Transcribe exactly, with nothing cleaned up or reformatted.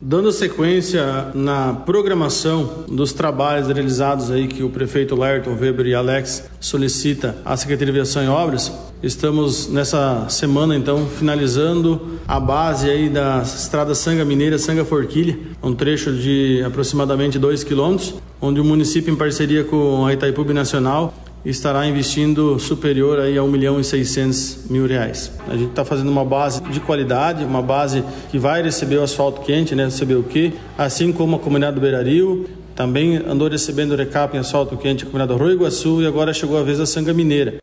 Dando sequência na programação dos trabalhos realizados aí que o prefeito Laerton Weber e Alex solicita à Secretaria de Viação e Obras, estamos nessa semana então finalizando a base aí da estrada Sanga Mineira, Sanga Forquilha, um trecho de aproximadamente dois quilômetros, onde o município em parceria com a Itaipu Binacional estará investindo superior aí a um milhão e seiscentos mil reais. A gente está fazendo uma base de qualidade, uma base que vai receber o asfalto quente, né, receber o quê? Assim como a comunidade do Beira-Rio, também andou recebendo recap em asfalto quente a comunidade do Arroio Iguaçu e agora chegou a vez da Sanga Mineira.